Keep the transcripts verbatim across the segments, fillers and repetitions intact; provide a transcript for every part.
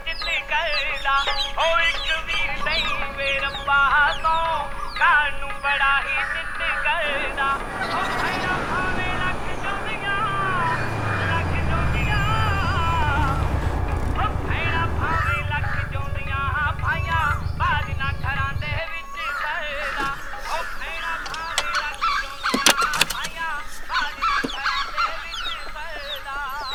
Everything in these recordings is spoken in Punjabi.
जित करदा ओ एक वीर नहीं वे रब्बा तो कानू बड़ा ही जित करदा ओ खैरा भावे लख जोदियां लख जोदियां ओ खैरा भावे लख जोदियां भाइयां बाज ना घरां दे विच करदा ओ खैरा भावे लख जोदियां भाइयां बाज ना घरां दे विच करदा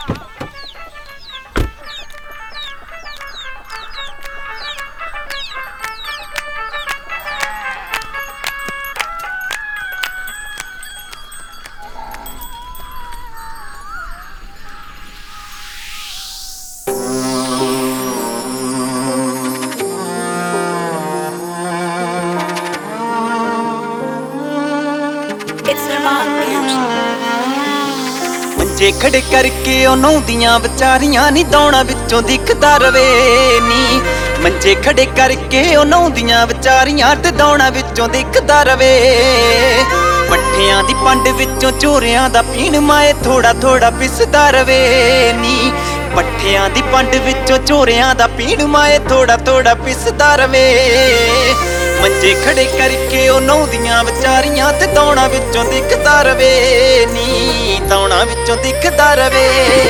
ਮੰਜੇ ਖੜੇ ਕਰਕੇ ਉਹ ਨੌਂਦੀਆਂ ਵਿਚਾਰੀਆਂ ਨੀ ਦੌਣਾ ਵਿੱਚੋਂ ਦਿਖਦਾ ਰਵੇ ਨੀ ਮੰਜੇ ਖੜੇ ਕਰਕੇ ਉਹ ਨੌਂਦੀਆਂ ਵਿਚਾਰੀਆਂ ਤੇ ਦੌਣਾ ਵਿੱਚੋਂ ਦਿਖਦਾ ਰਵੇ ਪੱਠਿਆਂ ਦੀ ਪੰਡ ਵਿੱਚੋਂ ਚੋਰਿਆਂ ਦਾ ਪੀਣ ਮਾਏ ਥੋੜਾ ਥੋੜਾ ਪਿਸਦਾ ਰਵੇ ਨੀ ਪੱਠਿਆਂ ਦੀ ਪੰਡ ਵਿੱਚੋਂ ਚੋਰਿਆਂ ਦਾ ਪੀਣ ਮਾਏ ਥੋੜਾ ਥੋੜਾ ਪਿਸਦਾ ਰਵੇ ਮੰਜੇ ਖੜੇ ਕਰਕੇ ਉਹ ਨੌਂਦੀਆਂ ਵਿਚਾਰੀਆਂ ਤੇ ਦੌਣਾ ਵਿੱਚੋਂ ਦਿਖਦਾ ਰਵੇ ਨੀ ਦੌਣਾ ਵਿੱਚੋਂ ਦਿਖਦਾ ਰਵੇ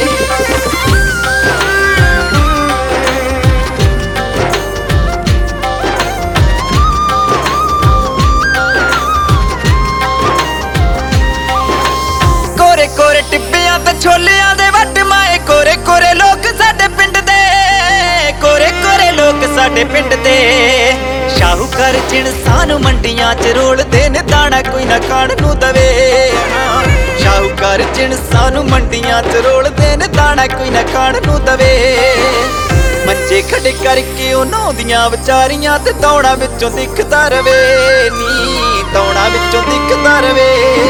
ਕੋਰੇ ਕੋਰੇ ਟਿੱਬਿਆਂ ਤੇ ਛੋਲਿਆਂ ਦੇ ਵੱਟ ਮਾਏ ਕੋਰੇ ਕੋਰੇ ਲੋਕ ਸਾਡੇ ਪਿੰਡ ਦੇ ਕੋਰੇ ਕੋਰੇ ਲੋਕ ਸਾਡੇ ਪਿੰਡ ਦੇ ਸ਼ਾਹੂਕਾਰ ਜਿਣਸਾਂ ਨੂੰ ਮੰਡੀਆਂ 'ਚ ਰੋਲਦੇ ਨੇ ਦਾਣਾ ਕੋਈ ਨਾ ਖਾਣ ਨੂੰ ਦਵੇ ਸ਼ਾਹੂਕਾਰ ਜਿਣਸਾਂ ਨੂੰ ਮੰਡੀਆਂ 'ਚ ਰੋਲਦੇ ਨੇ ਦਾਣਾ ਕੋਈ ਨਾ ਖਾਣ ਨੂੰ ਦਵੇ ਮੰਜੇ ਖੜੇ ਕਰਕੇ ਉਹ ਨੌਂਦੀਆਂ ਵਿਚਾਰੀਆਂ ਤੇ ਦੌਣਾ ਵਿੱਚੋਂ ਦਿਖਦਾ ਰਵੇ ਨੀ ਦੌਣਾ ਵਿੱਚੋਂ ਦਿਖਦਾ ਰਵੇ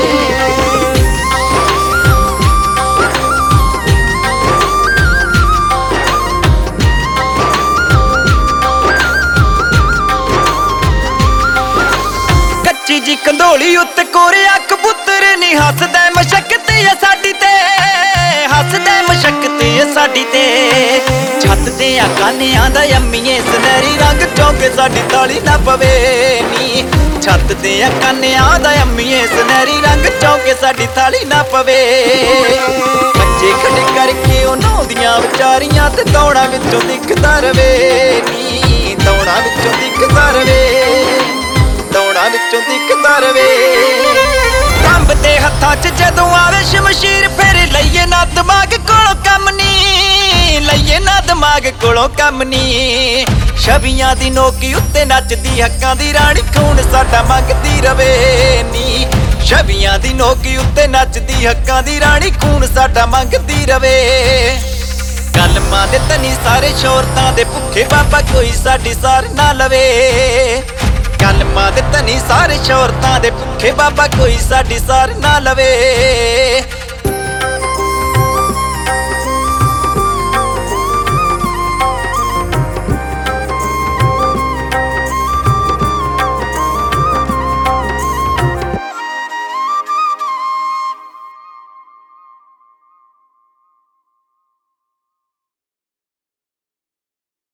ਜੀ ਕੰਧੋਲੀ ਉੱਤੇ ਕੋਰਿਆ ਕਬੂਤਰ ਨੀ ਹੱਸਦਾ ਮਸ਼ੱਕਤ ਏ ਸਾਡੀ ਤੇ ਹੱਸਦਾ ਮਸ਼ੱਕਤ ਏ ਸਾਡੀ ਤੇ ਛੱਤ ਤੇ ਆ ਕਾਨਿਆਂ ਦਾ ਅੰਮੀਏ ਸੁਨਹਿਰੀ ਰੰਗ ਚੌਂਕੇ ਸਾਡੀ ਤਾਲੀ ਨਾ ਪਵੇ ਨੀ ਛੱਤ ਤੇ ਆ ਕਾਨਿਆਂ ਦਾ ਅੰਮੀਏ ਸੁਨਹਿਰੀ ਰੰਗ ਚੌਂਕੇ ਸਾਡੀ ਤਾਲੀ ਨਾ ਪਵੇ ਬੱਚੇ ਖੜੇ ਕਰਕੇ ਉਹ ਨੌਂਦੀਆਂ ਵਿਚਾਰੀਆਂ ਤੇ ਦੌੜਾ ਵਿੱਚੋਂ ਦਿਖਦਾ ਰਵੇ ਨੀ ਦੌੜਾ ਵਿੱਚੋਂ ਦਿਖਦਾ ਰਵੇ ਦੌਣਾ ਵਿੱਚੋਂ ਦਿਖਦਾ ਰਵੇ ਕੰਬ ਤੇ ਹੱਥਾਂ 'ਚ ਜਦੋਂ ਆਵੇ ਸ਼ਮਸ਼ੀਰ ਫਿਰ ਲਈਏ ਨਾ ਦਿਮਾਗ ਕੋਲੋਂ ਕੰਮ ਨੀ ਲਈਏ ਨਾ ਦਿਮਾਗ ਕੋਲੋਂ ਕੰਮ ਨੀ ਛਵੀਆਂ ਦੀ ਨੋਕੀ ਉੱਤੇ ਨੱਚਦੀ ਹੱਕਾਂ ਦੀ ਰਾਣੀ ਖੂਨ ਸਾਡਾ ਮੰਗਦੀ ਰਵੇ ਨੀ ਛਵੀਆਂ ਦੀ ਨੋਕੀ ਉੱਤੇ ਨੱਚਦੀ ਹੱਕਾਂ ਦੀ ਰਾਣੀ ਖੂਨ ਸਾਡਾ ਮੰਗਦੀ ਰਵੇ ਕਲਮਾਂ ਦੇ ਤਨੀ ਸਾਰੇ ਸ਼ੌਹਰਤਾਂ ਦੇ ਭੁੱਖੇ ਬਾਬਾ ਕੋਈ ਸਾਡੀ ਸਾਰ ਨਾ ਲਵੇ ਕਲਮਾਂ ਦੇ ਤਨੀ ਸਾਰੇ ਸ਼ੌਹਰਤਾਂ ਦੇ ਭੁੱਖੇ ਬਾਬਾ ਕੋਈ ਸਾਡੀ ਸਾਰ ਨਾ ਲਵੇ